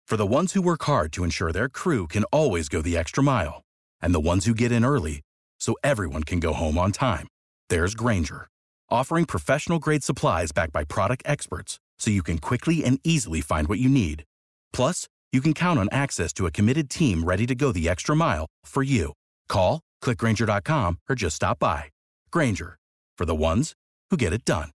For the ones who work hard to ensure their crew can always go the extra mile, and the ones who get in early so everyone can go home on time, there's Grainger, offering professional-grade supplies backed by product experts so you can quickly and easily find what you need. Plus, you can count on access to a committed team ready to go the extra mile for you. Call, click Grainger.com, or just stop by. Grainger, for the ones who get it done.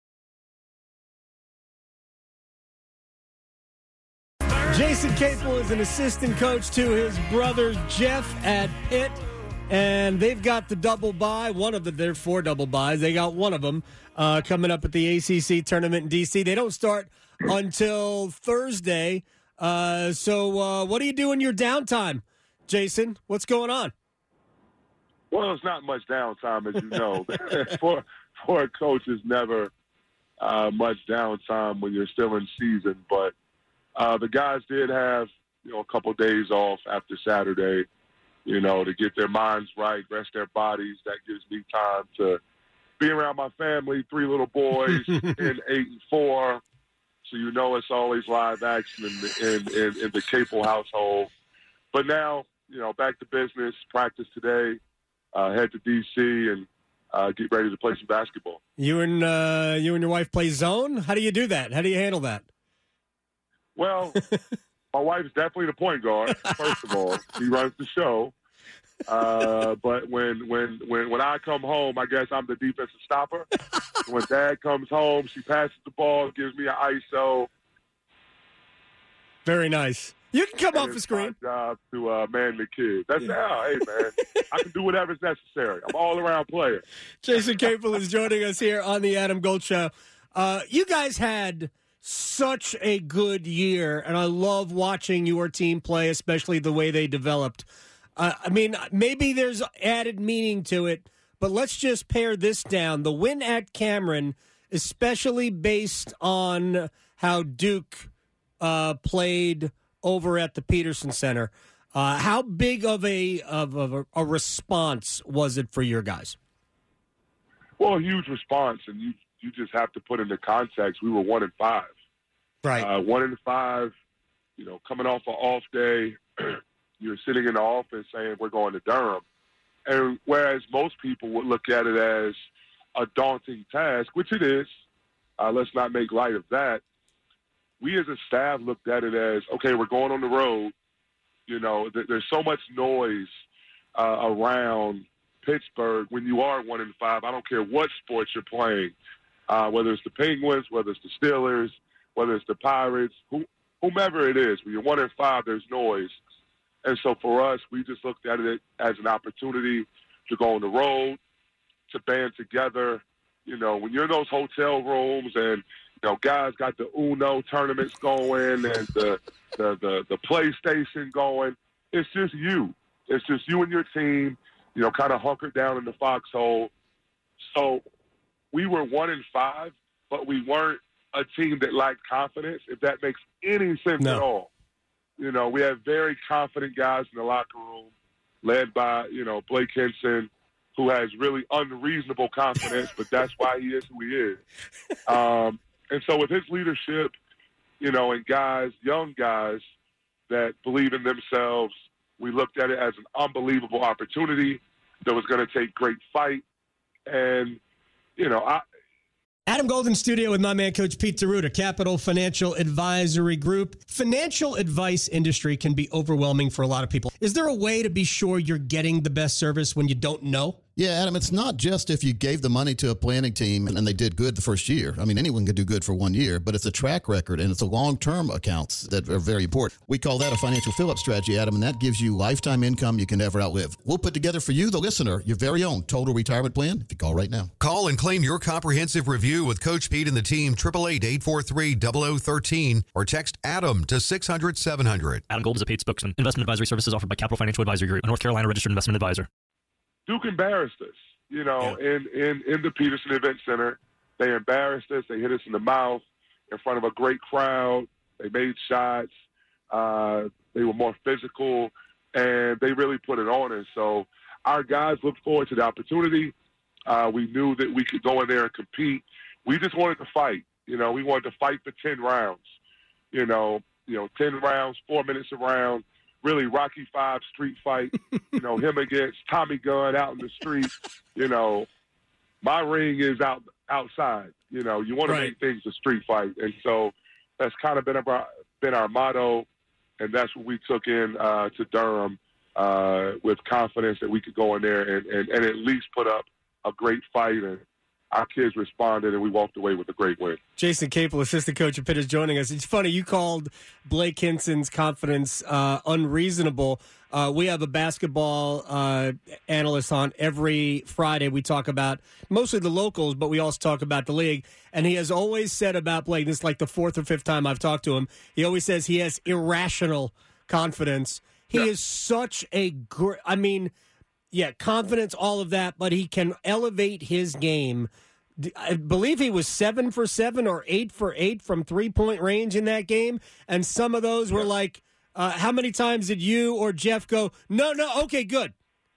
Jason Capel is an assistant coach to his brother Jeff at Pitt, and they've got the double bye. There are 4 double byes. They got one of them coming up at the ACC tournament in D.C. They don't start until Thursday. So what do you do in your downtime, Jason? What's going on? Well, it's not much downtime, as you know. for a coach, it's never much downtime when you're still in season. But the guys did have, a couple days off after Saturday, to get their minds right, rest their bodies. That gives me time to be around my family, 3 little boys, and 8 and 4. So it's always live action in the Capel household. But now, back to business, practice today, head to D.C. and get ready to play some basketball. You and your wife play zone? How do you do that? How do you handle that? Well, my wife's definitely the point guard, first of all. She runs the show. But when I come home, I guess I'm the defensive stopper. When Dad comes home, she passes the ball, gives me an ISO. Very nice. You can come off the screen. My job to man the kids. That's hey man, I can do whatever's necessary. I'm all around player. Jason Capel is joining us here on the Adam Gold Show. You guys had such a good year, and I love watching your team play, especially the way they developed. Maybe there's added meaning to it, but let's just pare this down. The win at Cameron, especially based on how Duke played over at the Peterson Center, how big of a response was it for your guys? Well, a huge response, and you just have to put into context. We were 1-5, right? 1-5. Coming off an off day. You're sitting in the office saying we're going to Durham. And whereas most people would look at it as a daunting task, which it is, let's not make light of that. We as a staff looked at it as, okay, we're going on the road. There's so much noise around Pittsburgh when you are 1-5. I don't care what sports you're playing, whether it's the Penguins, whether it's the Steelers, whether it's the Pirates, whomever it is. When you're 1-5, there's noise. And so for us, we just looked at it as an opportunity to go on the road, to band together. When you're in those hotel rooms and, guys got the Uno tournaments going and the PlayStation going, it's just you. It's just you and your team, kind of hunkered down in the foxhole. So we were 1-5, but we weren't a team that lacked confidence, if that makes any sense at all. We have very confident guys in the locker room, led by, Blake Henson, who has really unreasonable confidence, but that's why he is who he is. And so with his leadership, and guys, young guys that believe in themselves, we looked at it as an unbelievable opportunity that was going to take great fight. And, Adam Gold in studio with my man, Coach Pete D'Arruda, Capital Financial Advisory Group. Financial advice industry can be overwhelming for a lot of people. Is there a way to be sure you're getting the best service when you don't know? Yeah, Adam, it's not just if you gave the money to a planning team and they did good the first year. I mean, anyone can do good for 1 year, but it's a track record and it's a long-term accounts that are very important. We call that a financial fill-up strategy, Adam, and that gives you lifetime income you can never outlive. We'll put together for you, the listener, your very own total retirement plan if you call right now. Call and claim your comprehensive review with Coach Pete and the team, 888-843-0013, or text ADAM to 600-700. Adam Gold is a paid spokesman. Investment advisory services offered by Capital Financial Advisory Group, a North Carolina registered investment advisor. Duke embarrassed us, in the Peterson Event Center. They embarrassed us. They hit us in the mouth in front of a great crowd. They made shots. They were more physical, and they really put it on us. So our guys looked forward to the opportunity. We knew that we could go in there and compete. We just wanted to fight. We wanted to fight for 10 rounds. 10 rounds, 4 minutes a round, really Rocky V street fight, him against Tommy Gunn out in the street. My ring is outside. You want to make things a street fight. And so that's kind of been our motto, and that's what we took in to Durham with confidence that we could go in there and at least put up a great fight. And our kids responded, and we walked away with a great win. Jason Capel, assistant coach of Pitt, is joining us. It's funny, you called Blake Hinson's confidence unreasonable. We have a basketball analyst on every Friday. We talk about mostly the locals, but we also talk about the league. And he has always said about Blake, this is like the fourth or fifth time I've talked to him, he always says he has irrational confidence. He is such a great, confidence, all of that, but he can elevate his game. I believe he was 7 for 7 or 8 for 8 from 3-point range in that game. And some of those were like, how many times did you or Jeff go, no, okay, good?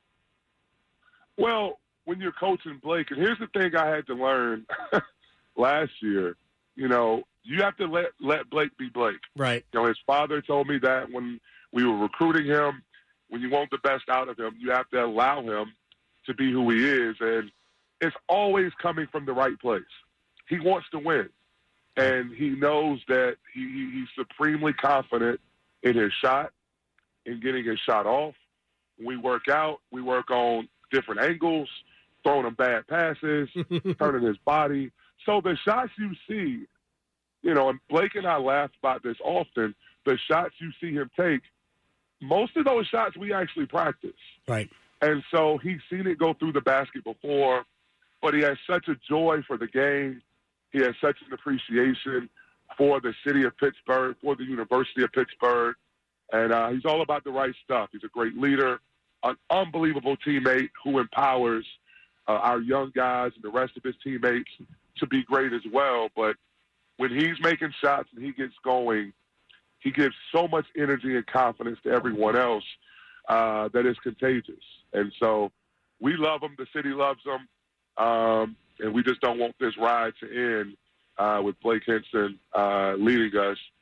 Well, when you're coaching Blake, and here's the thing I had to learn last year, you have to let Blake be Blake. Right. His father told me that when we were recruiting him. When you want the best out of him, you have to allow him to be who he is. And it's always coming from the right place. He wants to win. And he knows that he's supremely confident in his shot, in getting his shot off. When we work out, we work on different angles, throwing him bad passes, turning his body. So the shots you see, and Blake and I laugh about this often, the shots you see him take, most of those shots we actually practice. Right. And so he's seen it go through the basket before, but he has such a joy for the game. He has such an appreciation for the city of Pittsburgh, for the University of Pittsburgh. And he's all about the right stuff. He's a great leader, an unbelievable teammate who empowers our young guys and the rest of his teammates to be great as well. But when he's making shots and he gets going, he gives so much energy and confidence to everyone else that is contagious. And so we love him. The city loves him. And we just don't want this ride to end with Blake Hinson leading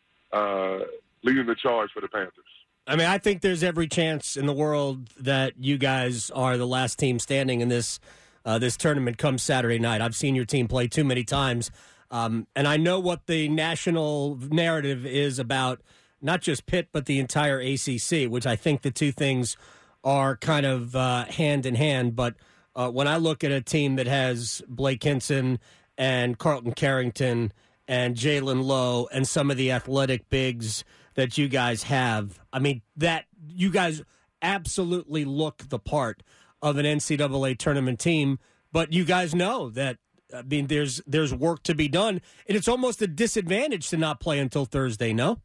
the charge for the Panthers. I think there's every chance in the world that you guys are the last team standing in this tournament come Saturday night. I've seen your team play too many times. And I know what the national narrative is about not just Pitt, but the entire ACC, which I think the two things are kind of hand in hand. But when I look at a team that has Blake Hinson and Carlton Carrington and Jalen Lowe and some of the athletic bigs that you guys have, that you guys absolutely look the part of an NCAA tournament team. But you guys know that, there's work to be done, and it's almost a disadvantage to not play until Thursday, no?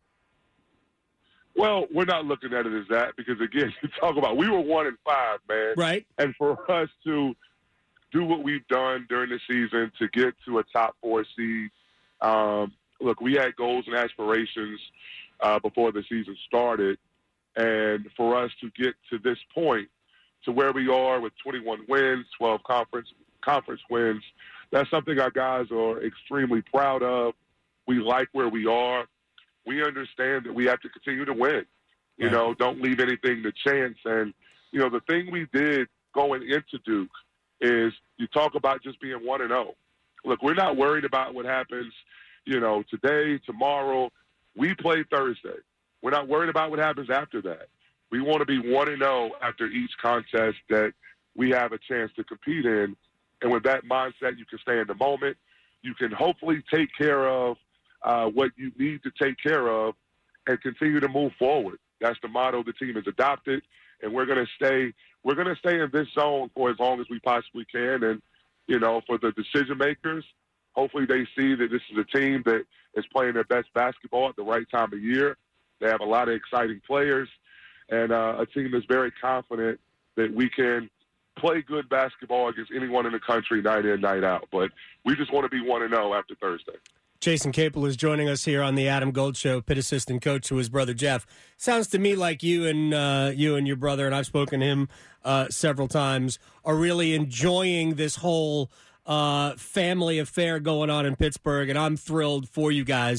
Well, we're not looking at it as that because, again, you talk about we were 1-5, man. Right. And for us to do what we've done during the season to get to a top 4 seed, look, we had goals and aspirations before the season started. And for us to get to this point, to where we are with 21 wins, 12 conference wins, that's something our guys are extremely proud of. We like where we are. We understand that we have to continue to win. Don't leave anything to chance. And, the thing we did going into Duke is you talk about just being 1-0. Look, we're not worried about what happens, today, tomorrow. We play Thursday. We're not worried about what happens after that. We want to be 1-0 after each contest that we have a chance to compete in. And with that mindset, you can stay in the moment. You can hopefully take care of what you need to take care of and continue to move forward. That's the motto the team has adopted, and we're going to stay in this zone for as long as we possibly can. And, for the decision makers, hopefully they see that this is a team that is playing their best basketball at the right time of year. They have a lot of exciting players and a team that's very confident that we can play good basketball against anyone in the country night in, night out. But we just want to be 1-0 after Thursday. Jason Capel is joining us here on the Adam Gold Show, Pitt assistant coach to his brother Jeff. Sounds to me like you and your brother, and I've spoken to him several times, are really enjoying this whole family affair going on in Pittsburgh, and I'm thrilled for you guys.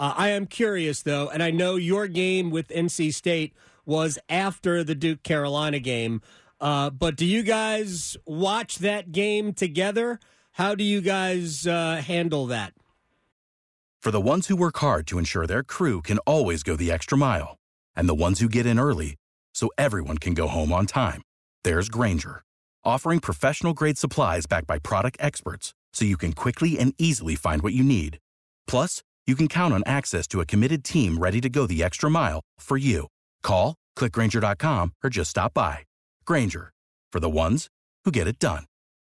I am curious, though, and I know your game with NC State was after the Duke-Carolina game, but do you guys watch that game together? How do you guys handle that? For the ones who work hard to ensure their crew can always go the extra mile, and the ones who get in early so everyone can go home on time, there's Grainger, offering professional-grade supplies backed by product experts so you can quickly and easily find what you need. Plus, you can count on access to a committed team ready to go the extra mile for you. Call, click Grainger.com, or just stop by. Grainger, for the ones who get it done.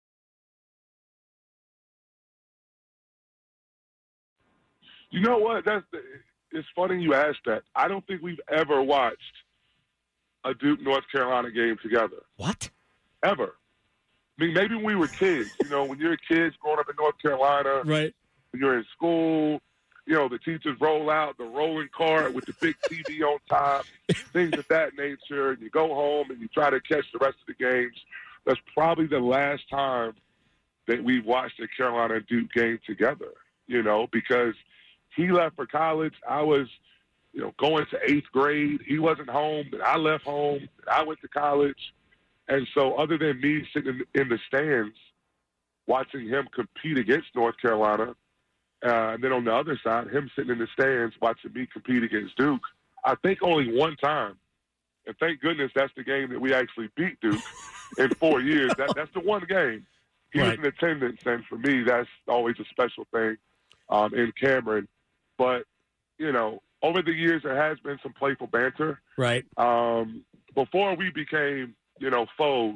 You know what? It's funny you asked that. I don't think we've ever watched a Duke-North Carolina game together. What? Ever. I mean, maybe when we were kids. When you're kids growing up in North Carolina, right? When you're in school, the teachers roll out the rolling cart with the big TV on top, things of that nature, and you go home and you try to catch the rest of the games. That's probably the last time that we watched a Carolina Duke game together, because he left for college. I was, going to 8th grade. He wasn't home. Then I left home. I went to college. And so other than me sitting in the stands watching him compete against North Carolina, and then on the other side, him sitting in the stands watching me compete against Duke, I think only one time. And thank goodness that's the game that we actually beat Duke in 4 years. That's the one game. He was in attendance, and for me, that's always a special thing in Cameron. But, over the years, there has been some playful banter. Right. Before we became, foes,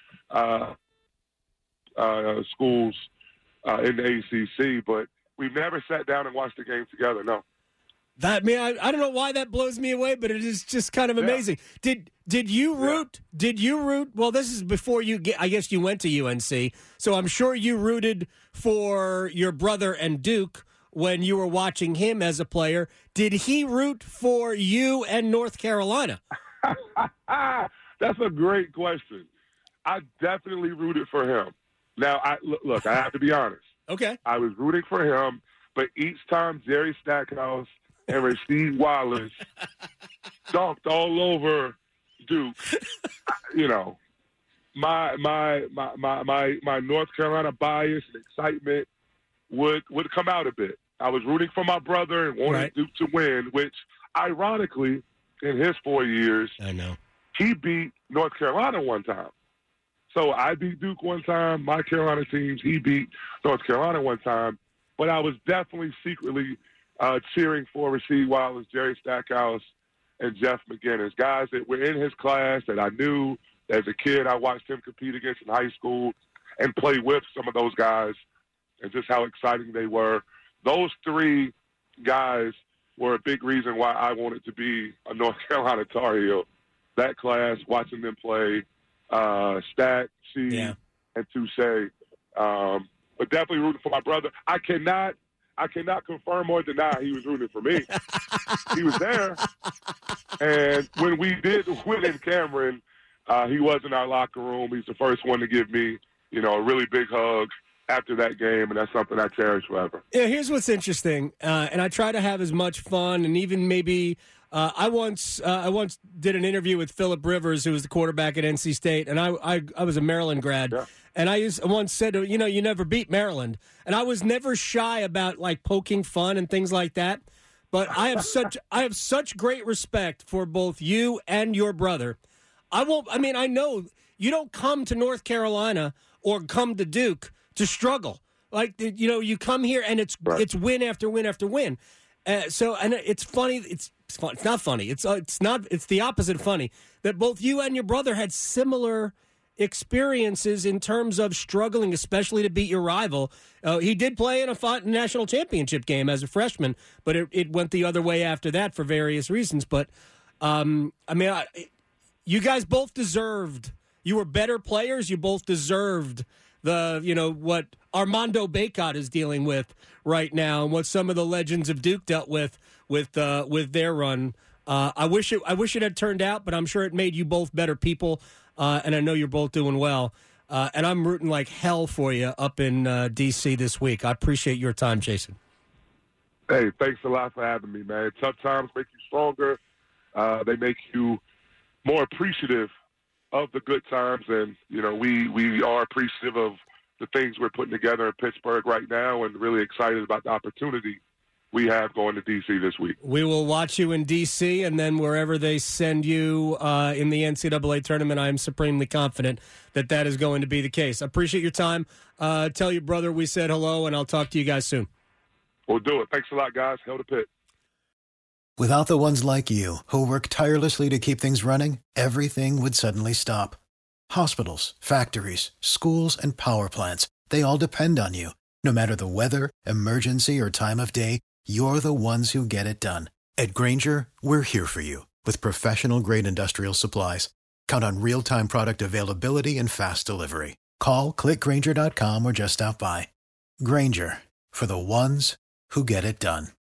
schools in the ACC, but we've never sat down and watched the game together, no. I don't know why that blows me away, but it is just kind of amazing. Yeah. Did you root? Yeah. Did you root? Well, this is before I guess you went to UNC, so I'm sure you rooted for your brother and Duke when you were watching him as a player. Did he root for you and North Carolina? That's a great question. I definitely rooted for him. Now, look, I have to be honest. Okay. I was rooting for him, but each time Jerry Stackhouse and Rasheed Wallace dunked all over Duke, my North Carolina bias and excitement would come out a bit. I was rooting for my brother and wanted Duke to win, which, ironically, in his 4 years, I know, he beat North Carolina one time. So I beat Duke one time, my Carolina teams. He beat North Carolina one time. But I was definitely secretly cheering for Rasheed Wallace, Jerry Stackhouse, and Jeff McGinnis, guys that were in his class that I knew as a kid. I watched him compete against in high school and play with some of those guys and just how exciting they were. Those three guys were a big reason why I wanted to be a North Carolina Tar Heel. That class, watching them play, Stack, and Touche. But definitely rooting for my brother. I cannot confirm or deny he was rooting for me. He was there. And when we did win in Cameron, he was in our locker room. He's the first one to give me, a really big hug after that game, and that's something I cherish forever. Yeah, here's what's interesting, and I try to have as much fun, and even maybe I once did an interview with Phillip Rivers, who was the quarterback at NC State, and I was a Maryland grad, and I once said, you never beat Maryland, and I was never shy about like poking fun and things like that, but I have such great respect for both you and your brother. I know you don't come to North Carolina or come to Duke to struggle. Like, you come here and it's win after win after win. And it's funny. It's fun. It's not funny. It's not. It's the opposite of funny that both you and your brother had similar experiences in terms of struggling, especially to beat your rival. He did play in a national championship game as a freshman, but it went the other way after that for various reasons. But you guys both deserved. You were better players. You both deserved what Armando Bacot is dealing with right now, and what some of the legends of Duke dealt with their run. I wish it had turned out, but I'm sure it made you both better people, and I know you're both doing well. And I'm rooting like hell for you up in D.C. this week. I appreciate your time, Jason. Hey, thanks a lot for having me, man. Tough times make you stronger. They make you more appreciative of the good times, and we are appreciative of the things we're putting together in Pittsburgh right now, and really excited about the opportunity we have going to D.C. this week. We will watch you in D.C. and then wherever they send you in the NCAA tournament. I am supremely confident that is going to be the case. I appreciate your time. Tell your brother we said hello, and I'll talk to you guys soon. We'll do it. Thanks a lot, guys. Hail to Pitt. Without the ones like you, who work tirelessly to keep things running, everything would suddenly stop. Hospitals, factories, schools, and power plants, they all depend on you. No matter the weather, emergency, or time of day, you're the ones who get it done. At Grainger, we're here for you with professional-grade industrial supplies. Count on real-time product availability and fast delivery. Call, click Grainger.com, or just stop by. Grainger, for the ones who get it done.